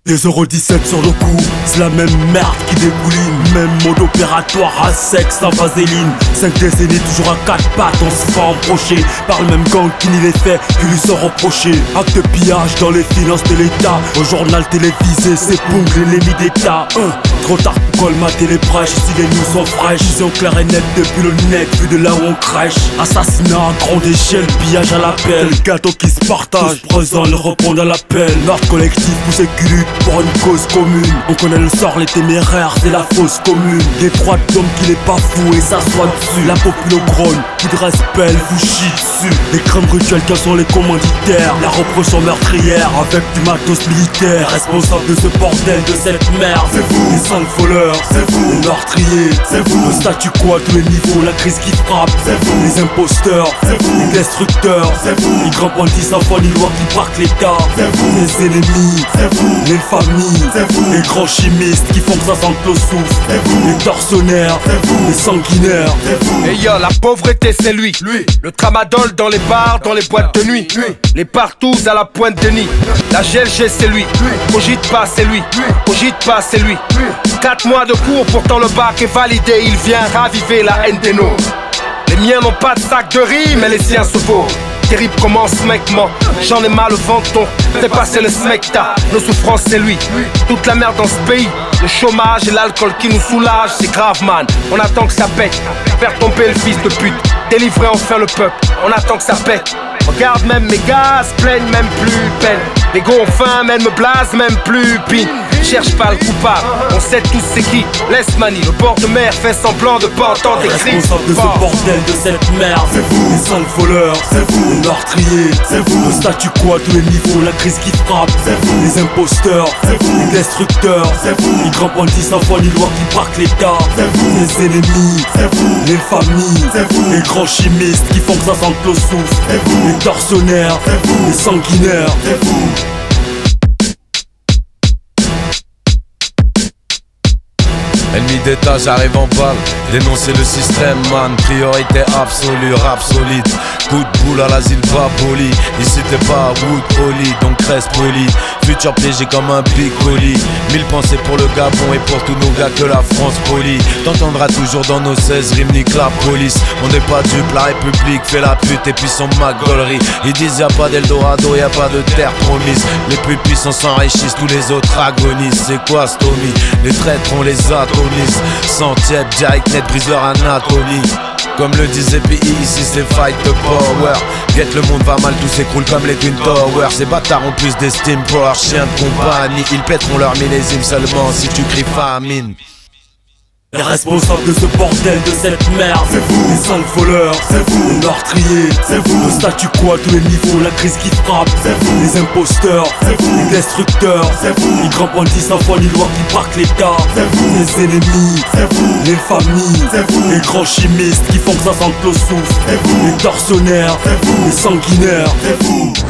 2,17€ sur le coup, c'est la même merde qui dégouline. Même mode opératoire à sec sans vaseline. 5 décennies toujours à 4 pattes, on se fait embrocher par le même gang qui nie les faits, qui lui sont reprochés. Acte de pillage dans les finances de l'État. Au journal télévisé, c'est boum, l'ennemi d'État. Trop tard pour colmater les brèches, ici les news sont fraîches. Vision claire et nette depuis le net, vu de là où on crèche. Assassinat à grande échelle, pillage à l'appel. Le gâteau qui se partage, tous présents, le répondent à l'appel. Meurtre collectif poussé qui lutte pour une cause commune. On connaît le sort, les téméraires, c'est la fausse commune. Des droits de l'homme qui n'est pas fou et s'assoit dessus. La popule grogne, qui dresse pelle, vous chie dessus. Les crimes rituels, quels sont les commanditaires? La répression meurtrière avec du matos militaire. Responsable de ce bordel, de cette merde, c'est vous. Les sales voleurs, c'est vous. Les meurtriers, c'est vous. Le statu quo à tous les niveaux, la crise qui frappe, c'est vous. Les imposteurs, c'est vous. Les destructeurs, c'est vous. Les grands bandits sans foi ni loi qui braquent l'État, c'est vous. Les ennemis, c'est vous. Les familles, c'est vous. Les grands chimistes qui font que ça sente le souffle, c'est vous. Les tortionnaires, c'est vous. Les sanguinaires, c'est vous. Et yo, la pauvreté c'est lui. Le tramadol dans les bars, dans les boîtes de nuit. Les partous à la pointe de nid. La GLG c'est lui. Cogite pas c'est lui. Cogite pas c'est lui. 4 mois de cours, pourtant le bac est validé. Il vient raviver la haine des nôtres. Les miens n'ont pas de sac de riz, mais les siens se vaut. Terrible comment ce mec ment. J'en ai mal au venton. Fais passer le smecta. Nos souffrances c'est lui. Toute la merde dans ce pays. Le chômage et l'alcool qui nous soulage. C'est grave man. On attend que ça pète. Faire tomber le fils de pute. Délivrer enfin le peuple. On attend que ça pète. Regarde même mes gaz, plaignent même plus peine. Les gars ont faim, même me blase, même plus pine. Cherche pas le coupable, on sait tous c'est qui. Laisse manie, le bord de mer fait semblant de pas entendre des cris. Responsable de ce bordel, de cette merde, c'est vous. Les sales voleurs, c'est vous. Les meurtriers, c'est vous. Le statu quo à tous les niveaux, la crise qui frappe, c'est vous. Les imposteurs, c'est vous. Les destructeurs, c'est vous. Les grands bandits sans foi ni loi qui braquent l'État, c'est vous. Les ennemis, c'est vous. Les familles, c'est vous. Les grands chimistes qui font que ça sente le souffle, c'est vous. Les tortionnaires, c'est vous. Les sanguinaires, c'est vous. Ennemi d'état, j'arrive en balle. Dénoncer le système, man. Priorité absolue, rap solide. Coup de boule à l'asile, pas poli. Ici t'es pas Wood Holly, donc reste poli. Futur piégé comme un picoli. 1000 pensées pour le Gabon et pour tous nos gars que la France polie. T'entendras toujours dans nos 16 rimes, nique la police. On n'est pas dupe, la République fait la pute et puis son McGollery. Ils disent y'a pas d'Eldorado, y'a pas de terre promise. Les plus puissants s'enrichissent, tous les autres agonisent. C'est quoi Stomy? Les traîtres on les atomise. Sans tiède, direct net brise leur anatomie. Comme le disait P.I. ici c'est fight the power. Get le monde va mal, tout s'écroule comme les Twin Towers. Ces bâtards ont plus d'estime pour leurs chiens de compagnie. Ils pèteront leur millésime seulement si tu cries famine. Les responsables de ce bordel, de cette merde, c'est vous. Les sales voleurs, c'est vous. Les meurtriers, c'est vous. Le statu quo à tous les niveaux, la crise qui frappe, c'est vous. Les imposteurs, c'est vous. Les destructeurs, c'est vous. Les grands bandits sans foi ni loi qui braquent l'État, c'est vous. Les ennemis, c'est vous. Les familles, c'est vous. Les grands chimistes qui font que ça sente le souffle, c'est vous. Les tortionnaires, c'est vous. Les sanguinaires, c'est vous.